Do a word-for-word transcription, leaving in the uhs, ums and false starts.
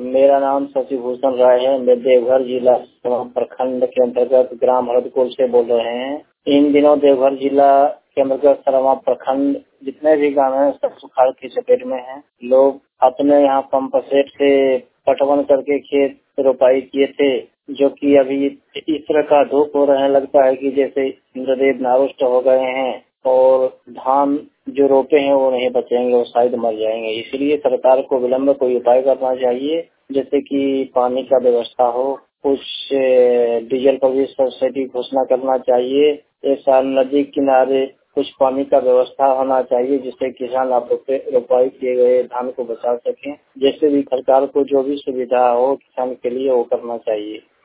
मेरा नाम शशिभूषण राय है। मैं देवघर जिला प्रखंड के अंतर्गत ग्राम हरदपुर से बोल रहे हैं। इन दिनों देवघर जिला के अंतर्गत सरवा प्रखंड जितने भी गाँव हैं सब सुखाड़ की चपेट में हैं। लोग अपने यहाँ पंप सेट से पटवन करके खेत रोपाई किए थे, जो कि अभी इस तरह का धूप हो रहा है, लगता है कि जैसे इंद्रदेव नारुष्ट हो गए हैं और धान जो रोपे हैं वो नहीं बचेंगे, वो शायद मर जाएंगे। इसलिए सरकार को विलम्ब कोई उपाय करना चाहिए, जैसे कि पानी का व्यवस्था हो, कुछ डीजल पर भी सब्सिडी घोषणा करना चाहिए। एक साल नदी किनारे कुछ पानी का व्यवस्था होना चाहिए, जिससे किसान आप रोपाई किए गए धान को बचा सकें। जैसे भी सरकार को जो भी सुविधा हो किसान के लिए वो करना चाहिए।